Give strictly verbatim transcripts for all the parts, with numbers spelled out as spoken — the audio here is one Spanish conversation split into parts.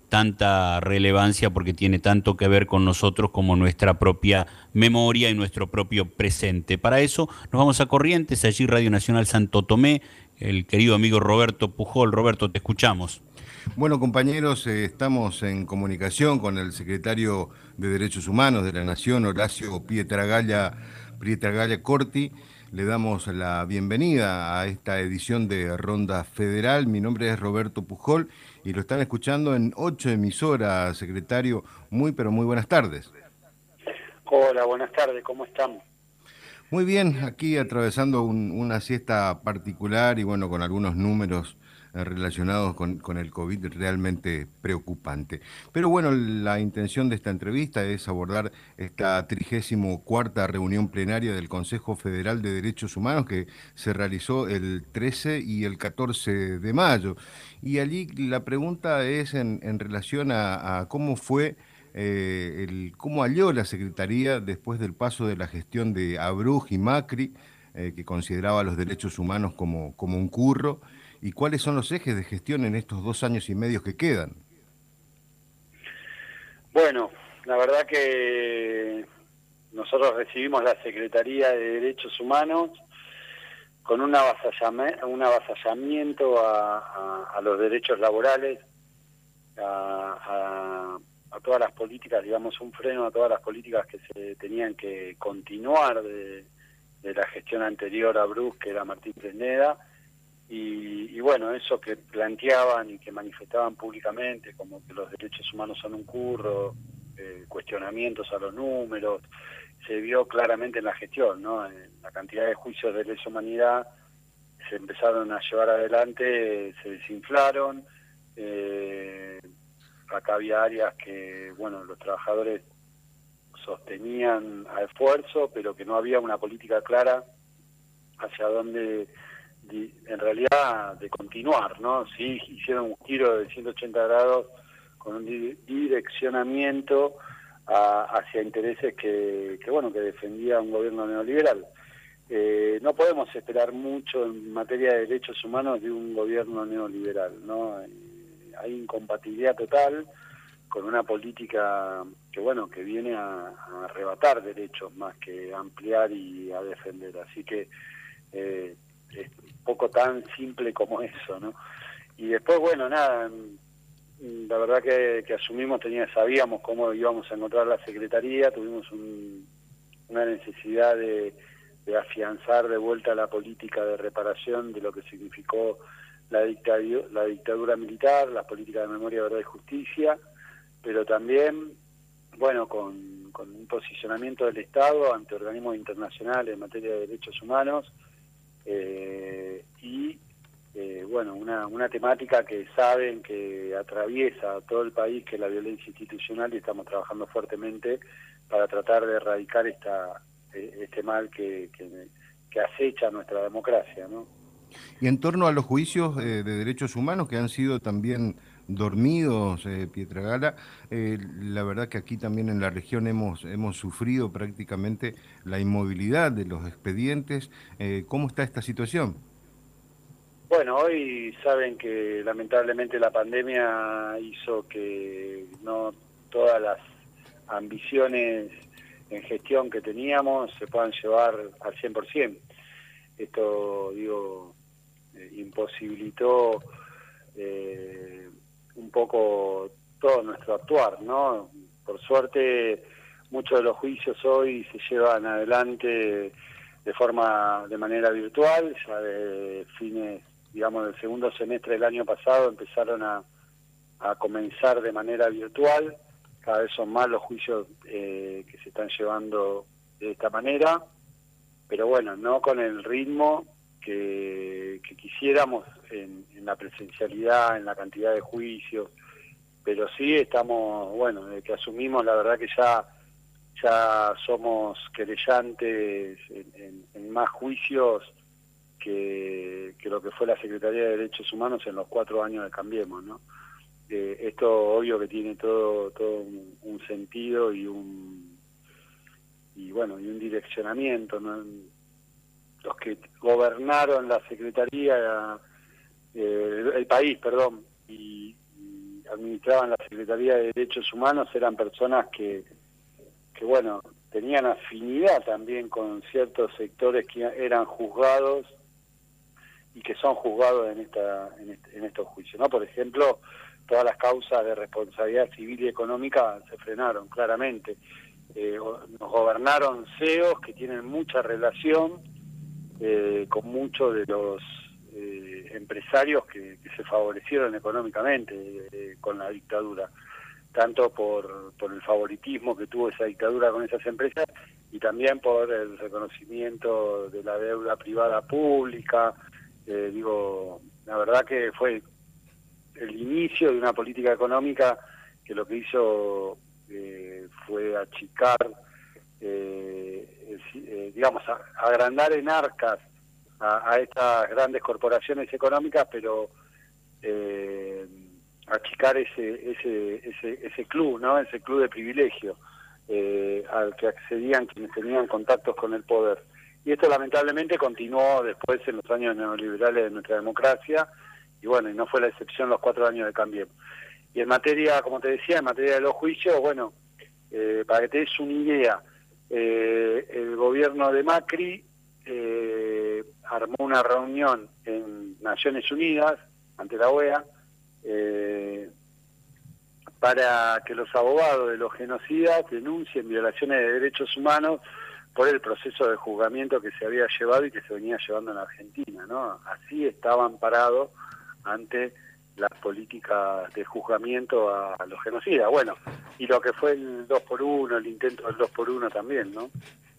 tanta relevancia porque tiene tanto que ver con nosotros como nuestra propia memoria y nuestro propio presente. Para eso nos vamos a Corrientes, allí Radio Nacional Santo Tomé, el querido amigo Roberto Pujol. Roberto, te escuchamos. Bueno, compañeros, eh, estamos en comunicación con el secretario de Derechos Humanos de la Nación, Horacio Pietragalla, Pietragalla Corti. Le damos la bienvenida a esta edición de Ronda Federal. Mi nombre es Roberto Pujol y lo están escuchando en ocho emisoras, secretario. Muy, pero muy buenas tardes. Hola, buenas tardes, ¿cómo estamos? Muy bien, aquí atravesando un- una siesta particular y bueno, con algunos números eh, relacionados con, con el COVID realmente preocupante. Pero bueno, la intención de esta entrevista es abordar esta trigésimo cuarta reunión plenaria del Consejo Federal de Derechos Humanos que se realizó el trece y el catorce de mayo. Y allí la pregunta es en, en relación a, a cómo fue eh, el, cómo halló la Secretaría después del paso de la gestión de Abruz y Macri, eh, que consideraba los derechos humanos como, como un curro, y cuáles son los ejes de gestión en estos dos años y medio que quedan. Bueno, la verdad que nosotros recibimos la Secretaría de Derechos Humanos con un, avasallame- un avasallamiento a, a- a los derechos laborales, a, a- a todas las políticas, digamos, un freno a todas las políticas que se tenían que continuar de, de la gestión anterior a Abruz, que era Martín Fresneda. Y, y bueno, eso que planteaban y que manifestaban públicamente, como que los derechos humanos son un curro, eh, cuestionamientos a los números, se vio claramente en la gestión, ¿no? En la cantidad de juicios de lesa humanidad se empezaron a llevar adelante, se desinflaron. Eh, acá había áreas que, bueno, los trabajadores sostenían a esfuerzo, pero que no había una política clara hacia dónde, en realidad, de continuar, ¿no? Sí, hicieron un giro de ciento ochenta grados con un direccionamiento a, hacia intereses que, que, bueno, que defendía un gobierno neoliberal. Eh, no podemos esperar mucho en materia de derechos humanos de un gobierno neoliberal, ¿no? Eh, hay incompatibilidad total con una política que, bueno, que viene a, a arrebatar derechos más que a ampliar y a defender. Así que eh, es un poco tan simple como eso, ¿no? Y después, bueno, nada, la verdad que, que asumimos, tenía, sabíamos cómo íbamos a encontrar la Secretaría, tuvimos un, una necesidad de, de afianzar de vuelta la política de reparación de lo que significó la dictadura, la dictadura militar, las políticas de memoria, verdad y justicia, pero también, bueno, con, con un posicionamiento del Estado ante organismos internacionales en materia de derechos humanos, eh, y eh, bueno, una, una temática que saben que atraviesa todo el país, que es la violencia institucional, y estamos trabajando fuertemente para tratar de erradicar esta, este mal que, que, que acecha nuestra democracia, ¿no? Y en torno a los juicios eh, de derechos humanos que han sido también dormidos, eh, Pietragala, eh, la verdad que aquí también en la región hemos, hemos sufrido prácticamente la inmovilidad de los expedientes. Eh, ¿cómo está esta situación? Bueno, hoy saben que lamentablemente la pandemia hizo que no todas las ambiciones en gestión que teníamos se puedan llevar al cien por ciento. Esto, digo, eh, imposibilitó eh, un poco todo nuestro actuar, ¿no? Por suerte, muchos de los juicios hoy se llevan adelante de forma, de manera virtual, ya de fines, digamos, del segundo semestre del año pasado empezaron a, a comenzar de manera virtual. Cada vez son más los juicios eh, que se están llevando de esta manera, pero bueno, no con el ritmo que, que quisiéramos en, en la presencialidad, en la cantidad de juicios, pero sí estamos, bueno, desde que asumimos, la verdad que ya ya somos querellantes en, en, en más juicios que, que lo que fue la Secretaría de Derechos Humanos en los cuatro años de Cambiemos, ¿no? Eh, esto obvio que tiene todo todo un, un sentido y un y bueno y un direccionamiento, ¿no? Los que gobernaron la Secretaría, eh, el, el país, perdón, y, y administraban la Secretaría de Derechos Humanos eran personas que, que bueno, tenían afinidad también con ciertos sectores que eran juzgados y que son juzgados en esta en, este, en estos juicios, ¿no? Por ejemplo, todas las causas de responsabilidad civil y económica se frenaron claramente. Eh, nos gobernaron C E Os que tienen mucha relación eh, con muchos de los eh, empresarios que, que se favorecieron económicamente eh, con la dictadura, tanto por, por el favoritismo que tuvo esa dictadura con esas empresas y también por el reconocimiento de la deuda privada pública. Eh, digo, la verdad que fue el inicio de una política económica que lo que hizo eh, fue achicar, eh, eh, digamos, a, agrandar en arcas a, a estas grandes corporaciones económicas, pero eh, achicar ese ese ese ese club, ¿no? Ese club de privilegio eh, al que accedían quienes tenían contactos con el poder. Y esto lamentablemente continuó después en los años neoliberales de nuestra democracia, y bueno, y no fue la excepción los cuatro años de Cambiemos. Y en materia, como te decía, en materia de los juicios, bueno, eh, para que te des una idea, eh, el gobierno de Macri eh, armó una reunión en Naciones Unidas, ante la O E A, eh, para que los abogados de los genocidas denuncien violaciones de derechos humanos por el proceso de juzgamiento que se había llevado y que se venía llevando en Argentina, ¿no? Así estaban parados ante las políticas de juzgamiento a los genocidas. Bueno, y lo que fue el dos por uno, el intento del dos por uno también, ¿no?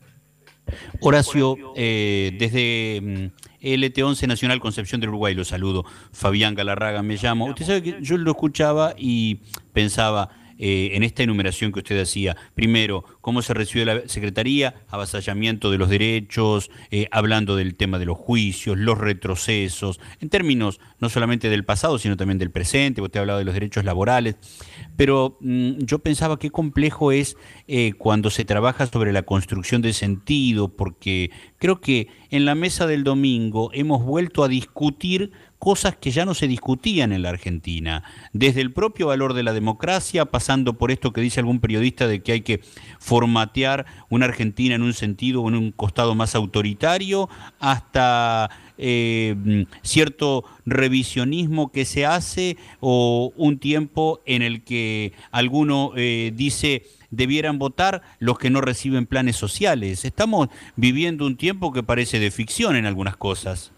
Horacio, eh, desde mm, L T once Nacional Concepción del Uruguay, lo saludo. Fabián Galarraga me llamo. Usted sabe que yo lo escuchaba y pensaba eh, en esta enumeración que usted hacía. Primero, cómo se recibió la Secretaría, avasallamiento de los derechos, eh, hablando del tema de los juicios, los retrocesos, en términos no solamente del pasado, sino también del presente. Usted ha hablado de los derechos laborales. Pero mmm, yo pensaba qué complejo es eh, cuando se trabaja sobre la construcción de sentido, porque creo que en la mesa del domingo hemos vuelto a discutir cosas que ya no se discutían en la Argentina, desde el propio valor de la democracia, pasando por esto que dice algún periodista de que hay que formatear una Argentina en un sentido o en un costado más autoritario, hasta eh, cierto revisionismo que se hace o un tiempo en el que alguno eh, dice debieran votar los que no reciben planes sociales. Estamos viviendo un tiempo que parece de ficción en algunas cosas.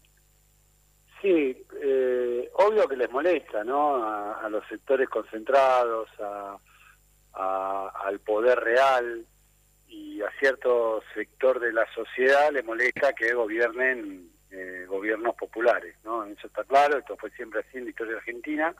Sí, eh, obvio que les molesta, ¿no? A, a los sectores concentrados, a, a, al poder real y a cierto sector de la sociedad le molesta que gobiernen eh, gobiernos populares, ¿no? Eso está claro, esto fue siempre así en la historia argentina.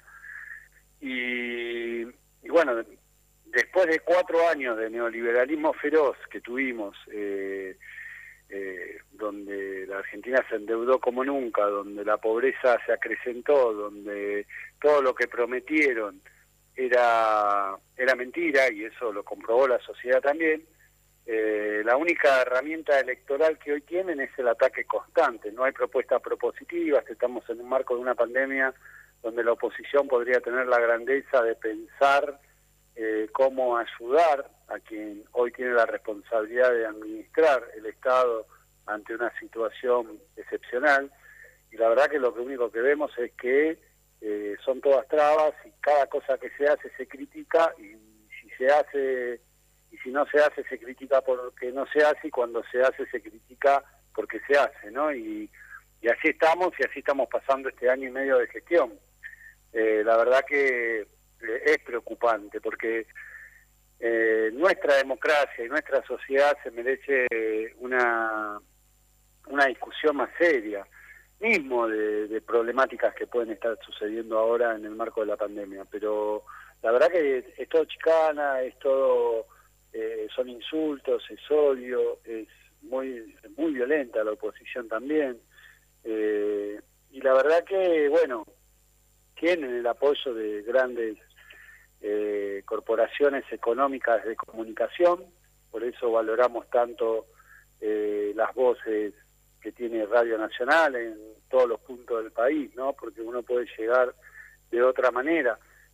Y, y bueno, después de cuatro años de neoliberalismo feroz que tuvimos, eh, Eh, donde la Argentina se endeudó como nunca, donde la pobreza se acrecentó, donde todo lo que prometieron era era mentira, y eso lo comprobó la sociedad también, eh, la única herramienta electoral que hoy tienen es el ataque constante. No hay propuestas propositivas, estamos en un marco de una pandemia donde la oposición podría tener la grandeza de pensar eh, cómo ayudar a quien hoy tiene la responsabilidad de administrar el Estado ante una situación excepcional, y la verdad que lo único que vemos es que eh, son todas trabas y cada cosa que se hace se critica, y si se hace y si no se hace se critica porque no se hace, y cuando se hace se critica porque se hace, ¿no? Y, y así estamos, y así estamos pasando este año y medio de gestión. Eh, la verdad que eh, es preocupante, porque Eh, nuestra democracia y nuestra sociedad se merece una una discusión más seria, mismo de, de problemáticas que pueden estar sucediendo ahora en el marco de la pandemia. Pero la verdad que es todo chicana, es todo, eh, son insultos, es odio, es muy muy violenta la oposición también. Eh, y la verdad que, bueno, tienen el apoyo de grandes Eh, corporaciones económicas de comunicación, por eso valoramos tanto eh, las voces que tiene Radio Nacional en todos los puntos del país, ¿no? Porque uno puede llegar de otra manera,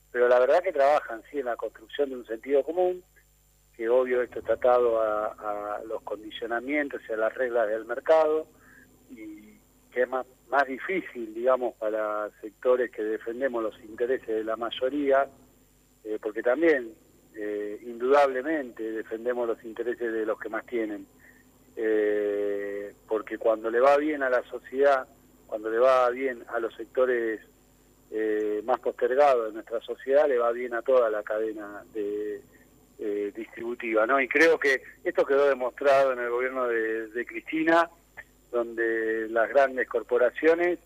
pero la verdad que trabajan, sí, en la construcción de un sentido común, que obvio esto está atado a, a los condicionamientos y a las reglas del mercado, y que es más, más difícil, digamos, para sectores que defendemos los intereses de la mayoría, eh, porque también, eh, indudablemente, defendemos los intereses de los que más tienen, eh, porque cuando le va bien a la sociedad, cuando le va bien a los sectores eh, más postergados de nuestra sociedad, le va bien a toda la cadena de Eh, distributiva, ¿no? Y creo que esto quedó demostrado en el gobierno de, de Cristina, donde las grandes corporaciones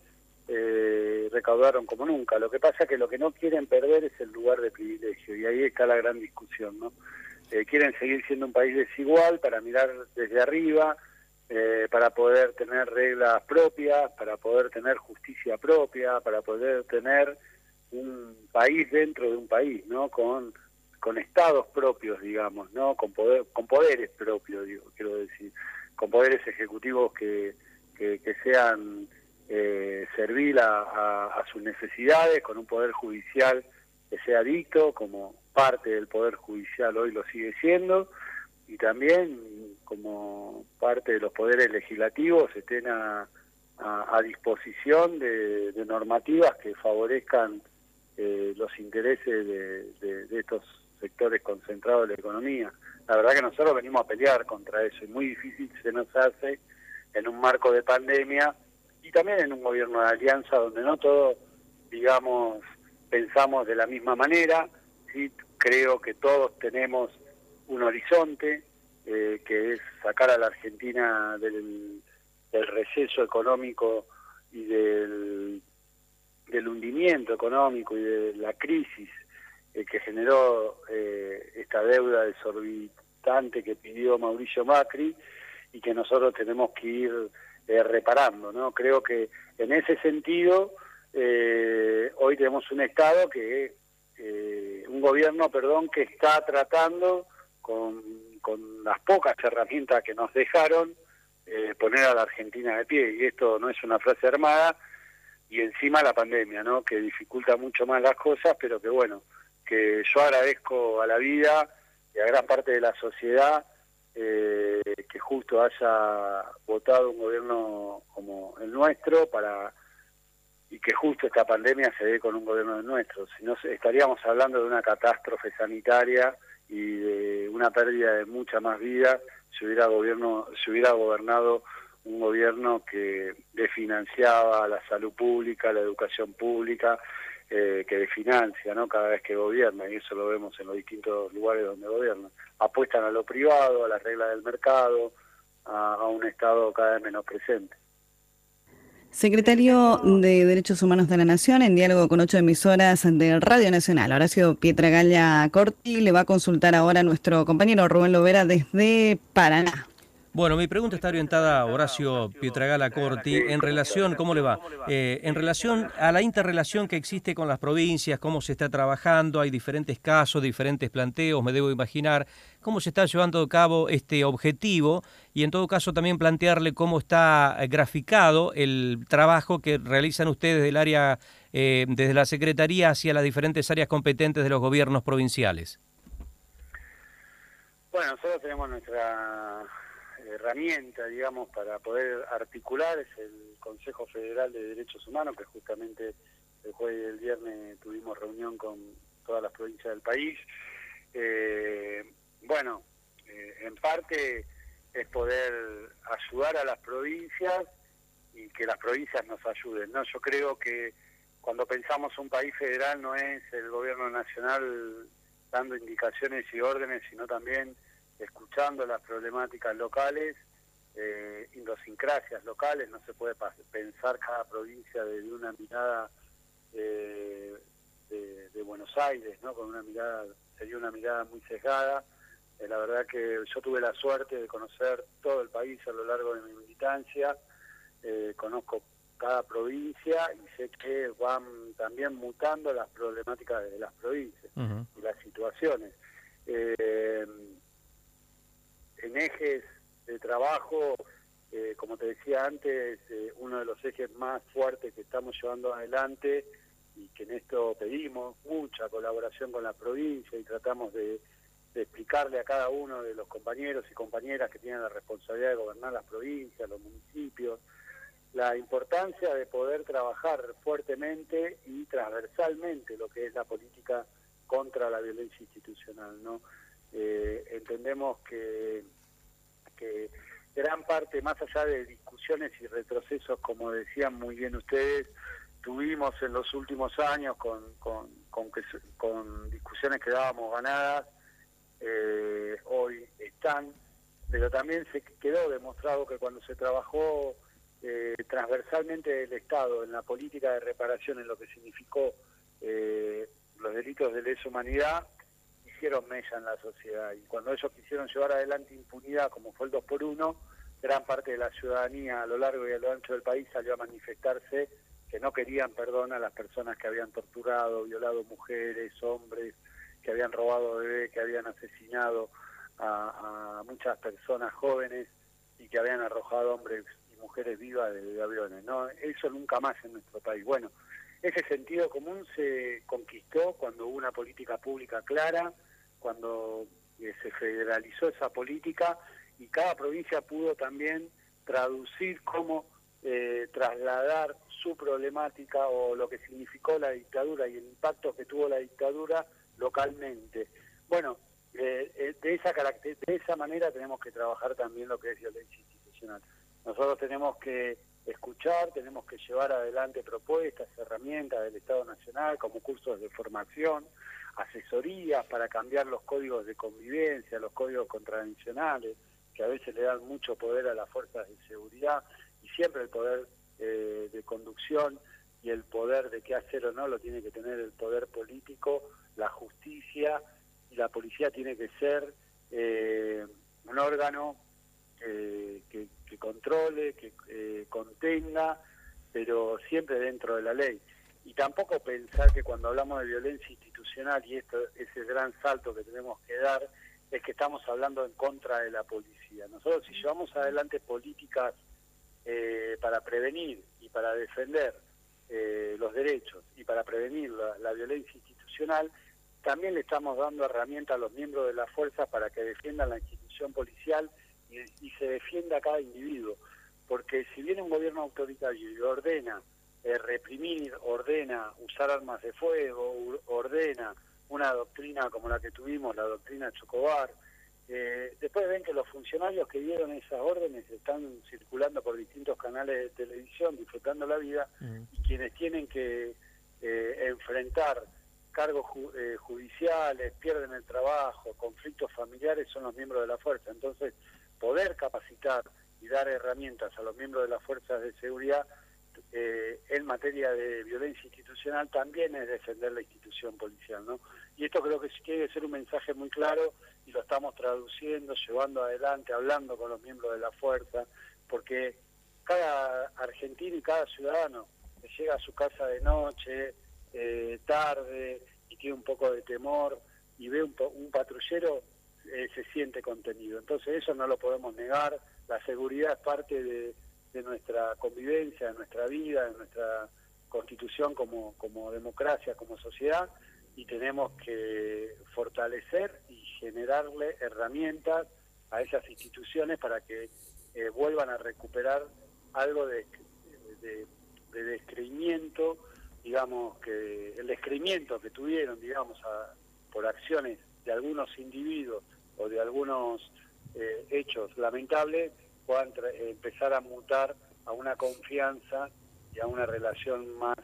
eh, recaudaron como nunca. Lo que pasa es que lo que no quieren perder es el lugar de privilegio, y ahí está la gran discusión, ¿no? Eh, quieren seguir siendo un país desigual para mirar desde arriba, eh, para poder tener reglas propias, para poder tener justicia propia, para poder tener un país dentro de un país, ¿no? Con con estados propios, digamos, ¿no? Con poder, con poderes propios, digo, quiero decir, con poderes ejecutivos que, que, que sean eh, servil a, a, a sus necesidades, con un poder judicial que sea dicto, como parte del poder judicial hoy lo sigue siendo, y también como parte de los poderes legislativos estén a, a, a disposición de, de normativas que favorezcan eh, los intereses de, de, de estos sectores concentrados de la economía. La verdad que nosotros venimos a pelear contra eso, y muy difícil se nos hace en un marco de pandemia y también en un gobierno de alianza donde no todos, digamos, pensamos de la misma manera. Sí, creo que todos tenemos un horizonte, eh, que es sacar a la Argentina del, del receso económico y del, del hundimiento económico y de la crisis eh, que generó eh, esta deuda desorbitante que pidió Mauricio Macri, y que nosotros tenemos que ir eh, reparando, ¿no? Creo que en ese sentido eh, hoy tenemos un Estado que, eh, un gobierno, perdón, que está tratando con, con las pocas herramientas que nos dejaron eh, poner a la Argentina de pie, y esto no es una frase armada, y encima la pandemia, ¿no? Que dificulta mucho más las cosas, pero que bueno, que yo agradezco a la vida y a gran parte de la sociedad eh, que justo haya votado un gobierno como el nuestro, para y que justo esta pandemia se dé con un gobierno del nuestro. Si no, estaríamos hablando de una catástrofe sanitaria y de una pérdida de mucha más vida si hubiera gobierno, si hubiera gobernado un gobierno que desfinanciaba la salud pública, la educación pública, eh, que desfinancia, ¿no? Cada vez que gobierna, y eso lo vemos en los distintos lugares donde gobiernan. Apuestan a lo privado, a las reglas del mercado, a, a un Estado cada vez menos presente. Secretario de Derechos Humanos de la Nación, en diálogo con ocho emisoras de Radio Nacional, Horacio Pietragalla Corti, le va a consultar ahora a nuestro compañero Rubén Lovera desde Paraná. Bueno, mi pregunta está orientada a Horacio Pietragalla Corti en relación, ¿cómo le va? Eh, en relación a la interrelación que existe con las provincias, cómo se está trabajando, hay diferentes casos, diferentes planteos, me debo imaginar, cómo se está llevando a cabo este objetivo, y en todo caso también plantearle cómo está graficado el trabajo que realizan ustedes del área, eh, desde la Secretaría hacia las diferentes áreas competentes de los gobiernos provinciales. Bueno, nosotros tenemos nuestra herramienta, digamos, para poder articular, es el Consejo Federal de Derechos Humanos, que justamente el jueves y el viernes tuvimos reunión con todas las provincias del país. Eh, bueno, eh, en parte es poder ayudar a las provincias y que las provincias nos ayuden, ¿no? Yo creo que cuando pensamos un país federal no es el gobierno nacional dando indicaciones y órdenes, sino también escuchando las problemáticas locales, eh, idiosincrasias locales. No se puede pensar cada provincia desde una mirada eh, de, de Buenos Aires, ¿no? Con una mirada, sería una mirada muy sesgada. Eh, la verdad que yo tuve la suerte de conocer todo el país a lo largo de mi militancia, eh, conozco cada provincia y sé que van también mutando las problemáticas de las provincias uh-huh. y las situaciones. Eh, en ejes de trabajo, eh, como te decía antes, eh, uno de los ejes más fuertes que estamos llevando adelante y que que en esto pedimos mucha colaboración con la provincia y tratamos de, de explicarle a cada uno de los compañeros y compañeras que tienen la responsabilidad de gobernar las provincias, los municipios, la importancia de poder trabajar fuertemente y transversalmente lo que es la política contra la violencia institucional, ¿no? Eh, entendemos que, que gran parte, más allá de discusiones y retrocesos, como decían muy bien ustedes, tuvimos en los últimos años con, con, con, que, con discusiones que dábamos ganadas, eh, hoy están, pero también se quedó demostrado que cuando se trabajó eh, transversalmente el Estado en la política de reparación, en lo que significó eh, los delitos de lesa humanidad, hicieron mella en la sociedad. Y cuando ellos quisieron llevar adelante impunidad, como fue el dos por uno, gran parte de la ciudadanía a lo largo y a lo ancho del país salió a manifestarse que no querían perdón a las personas que habían torturado, violado mujeres, hombres, que habían robado bebés, que habían asesinado a, a muchas personas jóvenes y que habían arrojado hombres y mujeres vivas de, de aviones, ¿no? Eso nunca más en nuestro país. Bueno, ese sentido común se conquistó cuando hubo una política pública clara, cuando eh, se federalizó esa política y cada provincia pudo también traducir cómo eh, trasladar su problemática o lo que significó la dictadura y el impacto que tuvo la dictadura localmente. Bueno, eh, de, esa caracter de esa manera tenemos que trabajar también lo que es violencia institucional. Nosotros tenemos que escuchar, tenemos que llevar adelante propuestas, herramientas del Estado Nacional, como cursos de formación, asesorías para cambiar los códigos de convivencia, los códigos contravencionales, que a veces le dan mucho poder a las fuerzas de seguridad, y siempre el poder eh, de conducción y el poder de qué hacer o no lo tiene que tener el poder político, la justicia, y la policía tiene que ser eh, un órgano eh, que, que controle, que eh, contenga, pero siempre dentro de la ley. Y tampoco pensar que cuando hablamos de violencia institucional, y esto es el gran salto que tenemos que dar, es que estamos hablando en contra de la policía. Nosotros, si llevamos adelante políticas eh, para prevenir y para defender eh, los derechos y para prevenir la, la violencia institucional, también le estamos dando herramientas a los miembros de la fuerza para que defiendan la institución policial y, y se defienda a cada individuo. Porque si viene un gobierno autoritario y ordena eh, reprimir, ordena usar armas de fuego, ordena una doctrina como la que tuvimos, la doctrina Chocobar, eh, después ven que los funcionarios que dieron esas órdenes están circulando por distintos canales de televisión, disfrutando la vida, mm. y quienes tienen que eh, enfrentar cargos ju eh, judiciales, pierden el trabajo, conflictos familiares, son los miembros de la fuerza. Entonces, poder capacitar y dar herramientas a los miembros de las fuerzas de seguridad eh, en materia de violencia institucional también es defender la institución policial, ¿no? Y esto creo que tiene que ser un mensaje muy claro y lo estamos traduciendo, llevando adelante, hablando con los miembros de la fuerza, porque cada argentino y cada ciudadano que llega a su casa de noche, eh, tarde, y tiene un poco de temor, y ve un, un patrullero, eh, se siente contenido. Entonces eso no lo podemos negar, la seguridad es parte de, de nuestra convivencia, de nuestra vida, de nuestra constitución como, como democracia, como sociedad, y tenemos que fortalecer y generarle herramientas a esas instituciones para que eh, vuelvan a recuperar algo de, de, de descreimiento, digamos, que el descreimiento que tuvieron, digamos, a, por acciones de algunos individuos o de algunos eh, hechos lamentables, puedan empezar a mutar a una confianza y a una relación más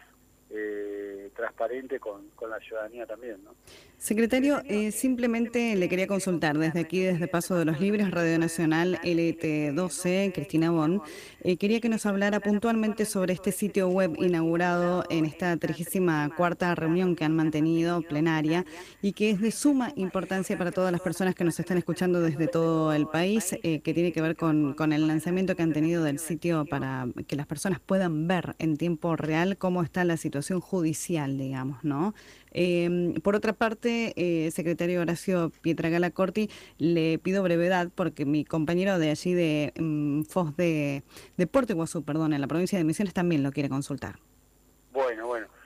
eh, transparente con, con la ciudadanía también, ¿no? Secretario, eh, simplemente le quería consultar desde aquí, desde Paso de los Libres, Radio Nacional L T doce, Cristina Bon, eh, quería que nos hablara puntualmente sobre este sitio web inaugurado en esta trigésima cuarta reunión que han mantenido plenaria y que es de suma importancia para todas las personas que nos están escuchando desde todo el país, eh, que tiene que ver con, con el lanzamiento que han tenido del sitio para que las personas puedan ver en tiempo real cómo está la situación judicial, digamos, ¿no? Eh, por otra parte, eh, secretario Horacio Pietragala Corti, le pido brevedad porque mi compañero de allí de um, Foz de, de Puerto Iguazú, perdón, en la provincia de Misiones también lo quiere consultar. Bueno, bueno. No,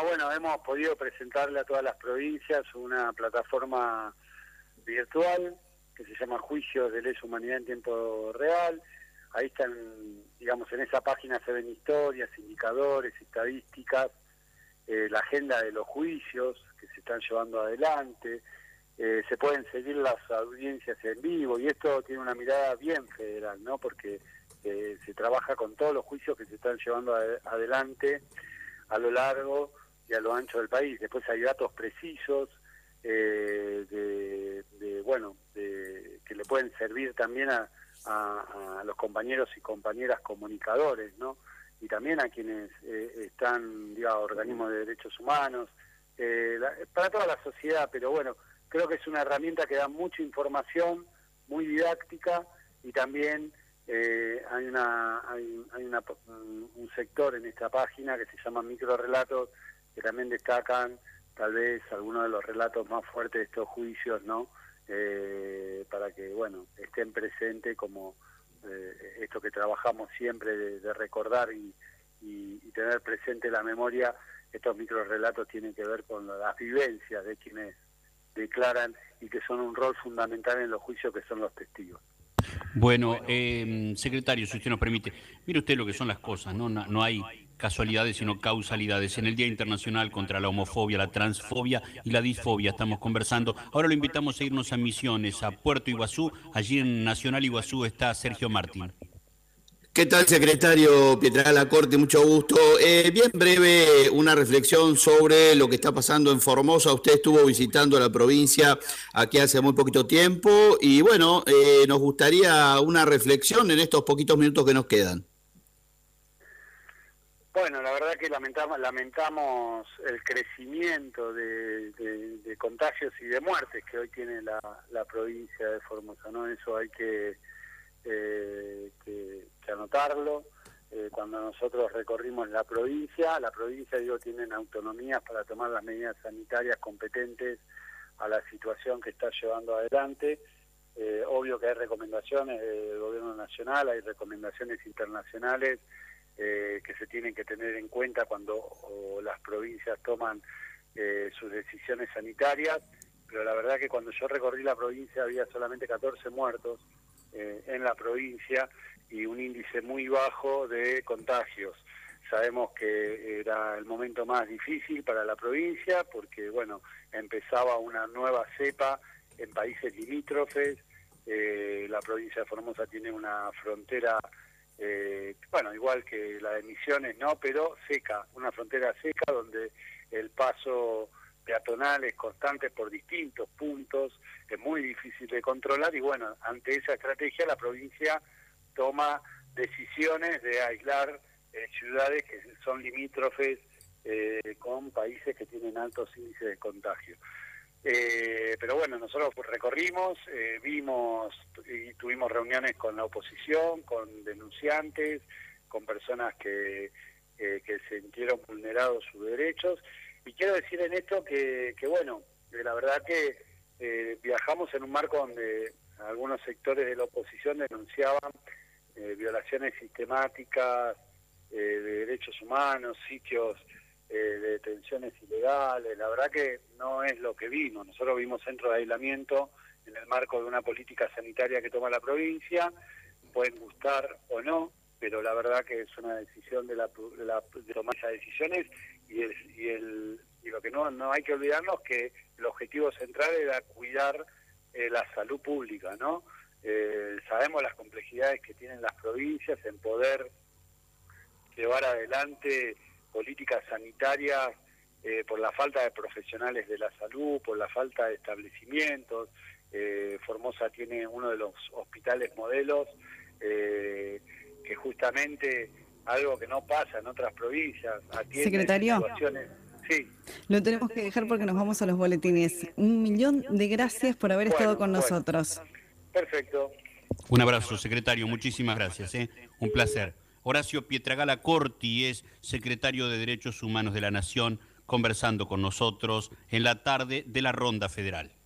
bueno, hemos podido presentarle a todas las provincias una plataforma virtual que se llama Juicios de Lesa Humanidad en Tiempo Real. Ahí están, digamos, en esa página se ven historias, indicadores, estadísticas, eh, la agenda de los juicios que se están llevando adelante, eh, se pueden seguir las audiencias en vivo, y esto tiene una mirada bien federal, ¿no? Porque eh, se trabaja con todos los juicios que se están llevando ad adelante a lo largo y a lo ancho del país. Después hay datos precisos, eh, de, de, bueno, de, que le pueden servir también a, a, a los compañeros y compañeras comunicadores, ¿no? Y también a quienes eh, están, digamos, organismos de derechos humanos, eh, la, para toda la sociedad, pero bueno, creo que es una herramienta que da mucha información, muy didáctica, y también eh, hay una hay, hay una, un, un sector en esta página que se llama microrelatos, que también destacan tal vez algunos de los relatos más fuertes de estos juicios, ¿no? Eh, para que, bueno, estén presentes como eh, esto que trabajamos siempre de, de recordar y, y, y tener presente la memoria. Estos microrelatos tienen que ver con las vivencias de quienes declaran y que son un rol fundamental en los juicios, que son los testigos. Bueno, eh, secretario, si usted nos permite, mire usted lo que son las cosas, ¿no? No, no hay casualidades, sino causalidades. En el Día Internacional contra la Homofobia, la Transfobia y la Disfobia estamos conversando. Ahora lo invitamos a irnos a Misiones, a Puerto Iguazú. Allí en Nacional Iguazú está Sergio Martín. ¿Qué tal, secretario Pietragala Corti? Mucho gusto. Eh, bien breve, una reflexión sobre lo que está pasando en Formosa. Usted estuvo visitando la provincia aquí hace muy poquito tiempo y bueno, eh, nos gustaría una reflexión en estos poquitos minutos que nos quedan. Bueno, la verdad que lamentamos, lamentamos el crecimiento de, de, de contagios y de muertes que hoy tiene la, la provincia de Formosa, ¿no? Eso hay que... Eh, que, que anotarlo. Eh, cuando nosotros recorrimos la provincia, la provincia, digo, tienen autonomías para tomar las medidas sanitarias competentes a la situación que está llevando adelante. Eh, obvio que hay recomendaciones del gobierno nacional, hay recomendaciones internacionales eh, que se tienen que tener en cuenta cuando o las provincias toman eh, sus decisiones sanitarias, pero la verdad que cuando yo recorrí la provincia había solamente catorce muertos Eh, en la provincia y un índice muy bajo de contagios. Sabemos que era el momento más difícil para la provincia porque, bueno, empezaba una nueva cepa en países limítrofes. Eh, la provincia de Formosa tiene una frontera, eh, bueno, igual que la de Misiones, ¿no? Pero seca, una frontera seca donde el paso peatonales constantes por distintos puntos, es muy difícil de controlar y bueno, ante esa estrategia la provincia toma decisiones de aislar eh, ciudades que son limítrofes eh, con países que tienen altos índices de contagio. Eh, pero bueno, nosotros recorrimos, eh, vimos y tuvimos reuniones con la oposición, con denunciantes, con personas que, eh, que sintieron vulnerados sus derechos. Y quiero decir en esto que, que bueno, que la verdad que eh, viajamos en un marco donde algunos sectores de la oposición denunciaban eh, violaciones sistemáticas eh, de derechos humanos, sitios eh, de detenciones ilegales. La verdad que no es lo que vimos. Nosotros vimos centros de aislamiento en el marco de una política sanitaria que toma la provincia. Pueden gustar o no, pero la verdad que es una decisión de, la, de, la, de tomar esas decisiones. Y, el, y, el, y lo que no, no hay que olvidarnos que el objetivo central era cuidar eh, la salud pública, ¿no? Eh, sabemos las complejidades que tienen las provincias en poder llevar adelante políticas sanitarias eh, por la falta de profesionales de la salud, por la falta de establecimientos. Eh, Formosa tiene uno de los hospitales modelos eh, que justamente... algo que no pasa en otras provincias. Secretario, sí. Lo tenemos que dejar porque nos vamos a los boletines. Un millón de gracias por haber bueno, estado con bueno. nosotros. Perfecto. Un abrazo, secretario. Muchísimas gracias. ¿eh? Un placer. Horacio Pietragala Corti es secretario de Derechos Humanos de la Nación, conversando con nosotros en la tarde de la Ronda Federal.